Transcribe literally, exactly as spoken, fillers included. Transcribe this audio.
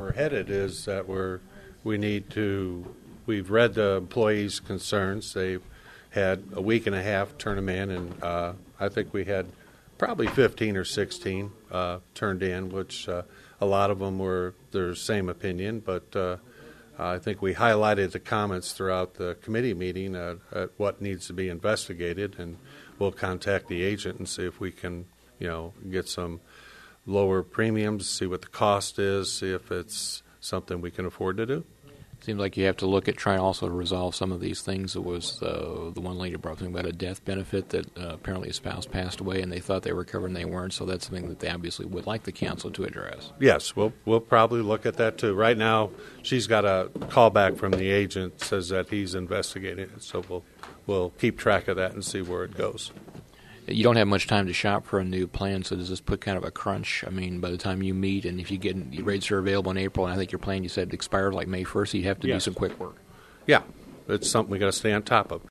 we're headed is that we're we need to. We've read the employees' concerns. They've had a week and a half turn them in, and uh, I think we had probably fifteen or sixteen uh, turned in, which uh, a lot of them were their same opinion, but. Uh, I think we highlighted the comments throughout the committee meeting uh, at what needs to be investigated, and we'll contact the agent and see if we can, you know, get some lower premiums, see what the cost is, see if it's something we can afford to do. Seems like you have to look at trying also to resolve some of these things. There was uh, the one lady brought something about a death benefit that uh, apparently a spouse passed away and they thought they were covered and they weren't, so that's something that they obviously would like the council to address. Yes, we'll we'll probably look at that too. Right now, she's got a call back from the agent that says that he's investigating it, so we'll we'll keep track of that and see where it goes. You don't have much time to shop for a new plan, so does this put kind of a crunch? I mean, by the time you meet, and if you get rates are available in April, and I think your plan, you said, expired like May first, so you have to Yes. do some quick work. Yeah, it's something we got to stay on top of.